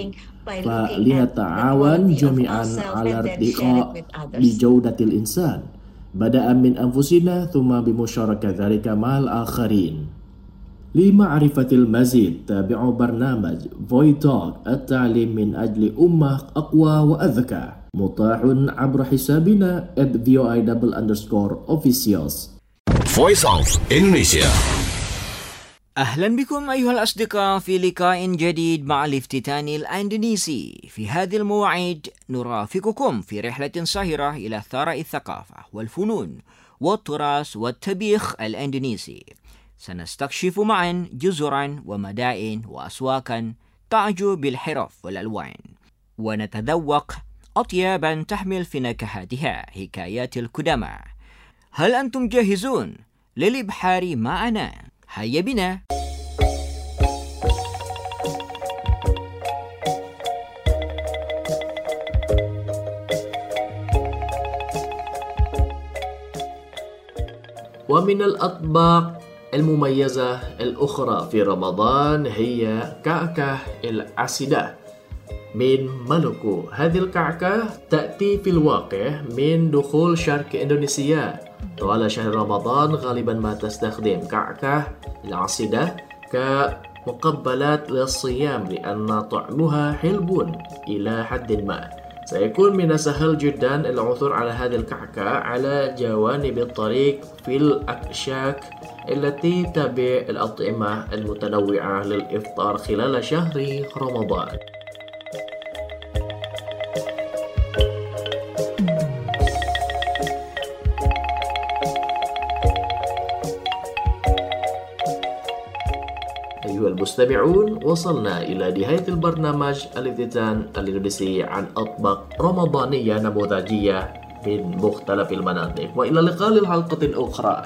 فلنتعاون جميعا على ارتقاء بجودة الإنسان، بدءا من أنفسنا ثم بمشاركة ذلك مع الآخرين. لمعرفة المزيد تابعوا برنامج فوي توك، التعليم من أجل أمة أقوى وأذكى، متاح عبر حسابنا at voi double underscore officials. Voice of Indonesia. أهلا بكم أيها الأصدقاء في لقاء جديد مع الافتتان الإندونيسي. في هذه المواعيد نرافقكم في رحلة ساهرة إلى ثراء الثقافة والفنون والتراث والطبيخ الإندونيسي. سنستكشف معا جزرا ومدائن وأسواقا تعجو بالحرف والألوان، ونتذوق أطيابا تحمل في نكهاتها حكايات القدماء. هل أنتم جاهزون للإبحار معنا؟ هيا بنا. ومن الأطباق المميزة الأخرى في رمضان هي كعكة العسيدة من مالوكو. هذه الكعكة تأتي في الواقع من دخول شرق إندونيسيا. طوال شهر رمضان غالبا ما تستخدم كعكة العسيدة كمقبلات للصيام، لأن طعمها حلو إلى حد ما. سيكون من السهل جدا العثور على هذه الكعكة على جوانب الطريق في الأكشاك التي تبيع الأطعمة المتنوعة للإفطار خلال شهر رمضان. أيها المستمعون، وصلنا إلى نهاية البرنامج الافتتان الإندونيسي عن أطباق رمضانية نموذجية من مختلف المناطق، وإلى اللقاء للحلقة الأخرى،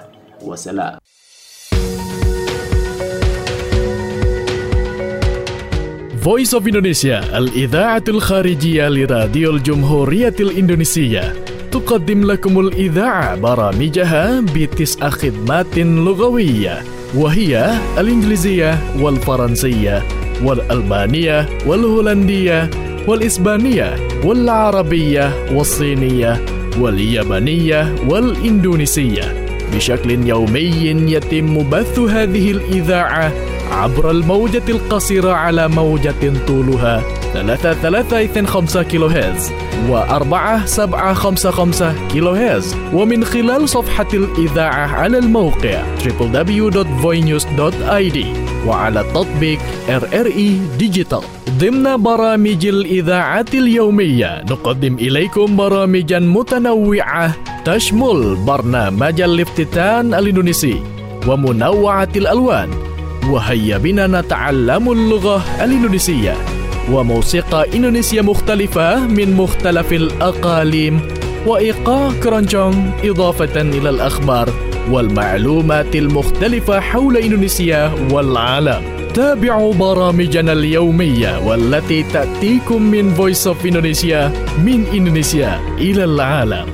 وسلام. Voice of Indonesia الإذاعة الخارجية لراديو الجمهورية الإندونيسية تقدم لكم الإذاعة برامجها بتسع خدمات لغوية، وهي الإنجليزية والفرنسية والألبانية والهولندية والإسبانية والعربية والصينية واليابانية والإندونيسية بشكل يومي. يتم بث هذه الإذاعة عبر الموجة القصيرة على موجة طولها ثلاثة ثلاثة اثنين خمسة كيلو هرتز وأربعة سبعة خمسة خمسة كيلو هرتز، ومن خلال صفحة الإذاعة على الموقع دبليو دبليو دبليو دوت فوينيوز دوت آي دي وعلى التطبيق آر آر إي ديجيتال. ضمن برامج الإذاعة اليومية نقدم إليكم برامجا متنوعة تشمل برنامج الافتتان الإندونيسي ومنوعة الألوان، وهيا بنا نتعلم اللغة الإندونيسية، وموسيقى إندونيسية مختلفة من مختلف الأقاليم، وإيقاع كرونجونج، إضافة إلى الأخبار والمعلومات المختلفة حول إندونيسيا والعالم. تابعوا برامجنا اليومية والتي تأتيكم من Voice of Indonesia من إندونيسيا إلى العالم.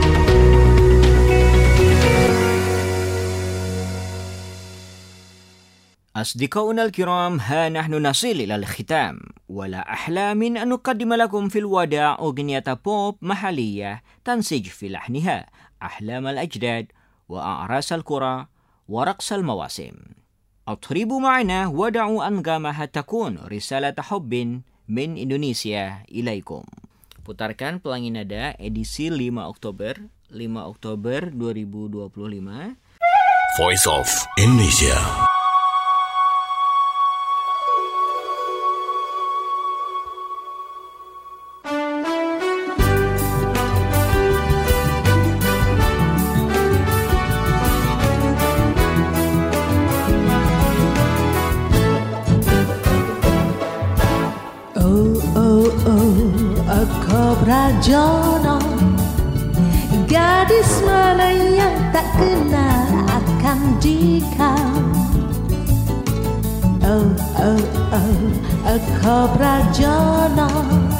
أصدقاؤنا الكرام، ها نحن نصل إلى الختام، ولا أحلى من أن نقدم لكم في الوداع أغنية بوب محلية تنسج في لحنها أحلام الأجداد وأعراس القرى ورقص المواسم. أطربوا معنا ودعوا أنغامها تكون رسالة حب من Indonesia إليكم. Putarkan Pelangi Nada edisi lima Oktober dua ribu dua puluh lima. Voice of Indonesia. Jono, gadis mana yang tak kenal akan dikau. Oh, oh, oh, Kobra Jono,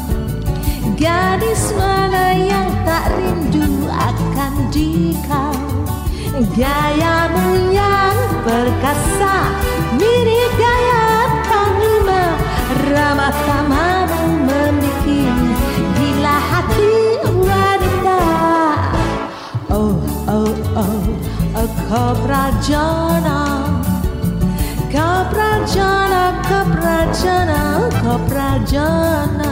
gadis mana yang tak rindu akan dikau. Gayamu yang perkasa, mirip gaya panglima, ramah tamamu membikin gila hati wanita. Oh, oh, oh, oh, Kobra Jono, Kobra Jono, Kobra Jono, Kobra Jono.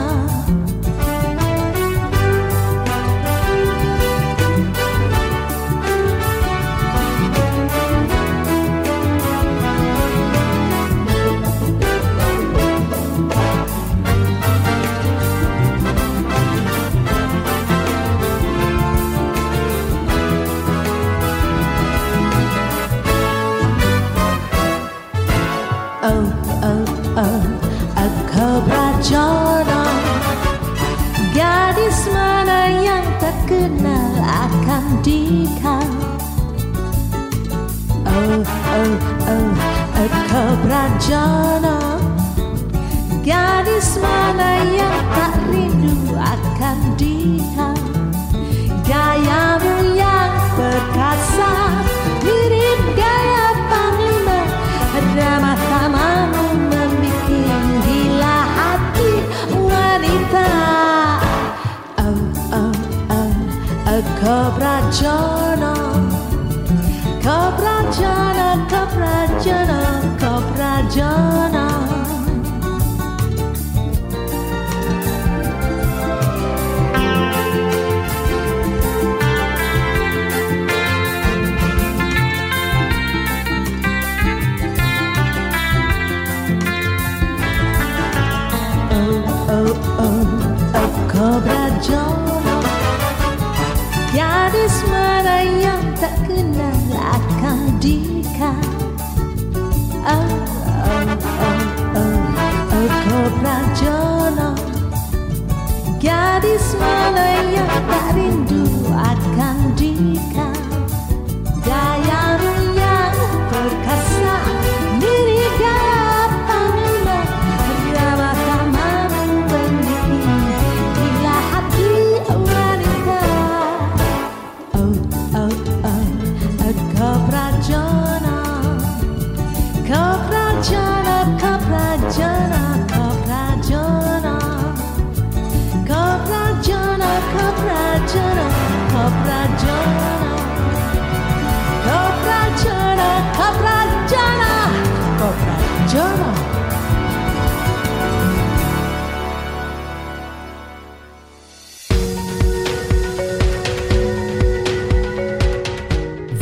Oh, oh, oh, oh, Kobra Jono, gadis mana yang tak kenal akan dikau. Oh, oh, oh, oh, Kobra Jono, gadis mana yang tak rindu akan dikau. Gayamu yang perkasa, mirip gaya panglima, ramah tamamu membikin gila hati wanita. Oh, oh, oh, oh, Kobra Jono, Kobra Jono, Kobra Jono, Kobra Jono. Kobra Jono, gadis mana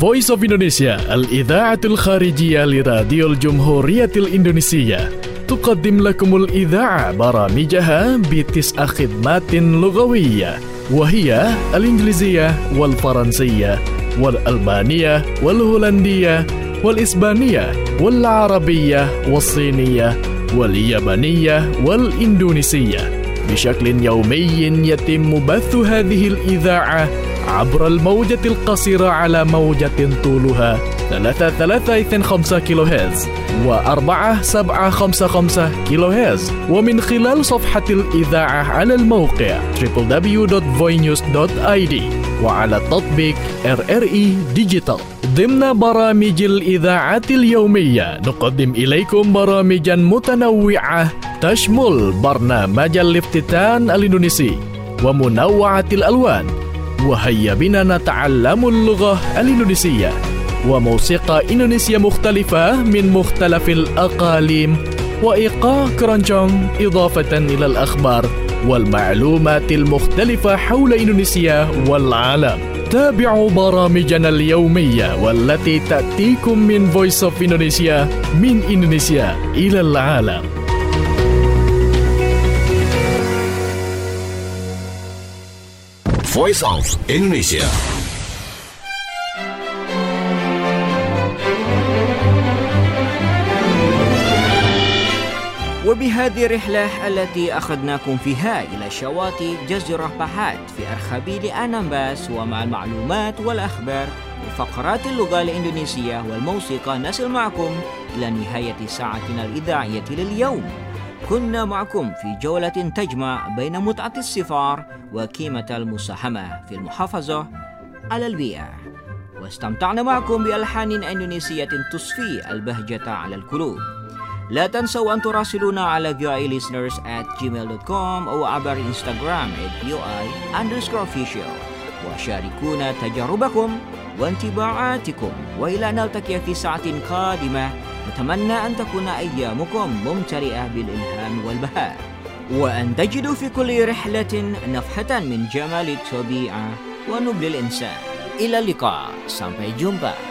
Voice of Indonesia الإذاعة الخارجية لراديو الجمهورية الإندونيسية تقدم لكم الإذاعة برامجها بتسع خدمات لغوية، وهي الإنجليزية والفرنسية والألبانية والهولندية والإسبانية والعربية والصينية واليابانية والإندونيسية. بشكل يومي يتم بث هذه الإذاعة عبر الموجة القصيرة على موجة طولها ثلاثة ثلاثة اثنين خمسة كيلو هرتز وأربعة سبعة خمسة خمسة كيلو هرتز، ومن خلال صفحة الإذاعة على الموقع دبليو دبليو دبليو دوت فوي نيوز دوت آي دي وعلى تطبيق آر آر إي ديجيتال. ضمن برامج الإذاعة اليومية نقدم إليكم برامجا متنوعة تشمل برنامج الافتتان الإندونيسي ومنوعة الألوان، وهيا بنا نتعلم اللغة الإندونيسية، وموسيقى إندونيسية مختلفة من مختلف الأقاليم، وإيقاع كرانشونغ، إضافة إلى الأخبار والمعلومات المختلفة حول إندونيسيا والعالم. تابعوا برامجنا اليومية والتي تأتيكم من Voice of Indonesia من إندونيسيا إلى العالم. Voice of Indonesia. وبهذه الرحلة التي أخذناكم فيها إلى شواطئ جزيرة بحات في أرخبيل أنامباس، ومع المعلومات والأخبار وفقرات اللغة الإندونيسية والموسيقى، نصل معكم إلى نهاية ساعتنا الإذاعية لليوم. كنا معكم في جولة تجمع بين متعة السفر وقيمة المساهمة في المحافظة على البيئة، واستمتعنا معكم بألحان إندونيسية تضفي البهجة على القلوب. لا تنسوا أن تراسلونا على في او اي listeners at gmail dot com أو عبر إنستغرام at في او اي underscore official، وشاركونا تجاربكم وانطباعاتكم. وإلى أن نلتقي في ساعة قادمة، نتمنى أن تكون أيامكم ممتلئة بالإلهام والبهاء، وأن تجدوا في كل رحلة نفحة من جمال الطبيعة ونبل الإنسان. إلى اللقاء، sampai jumpa.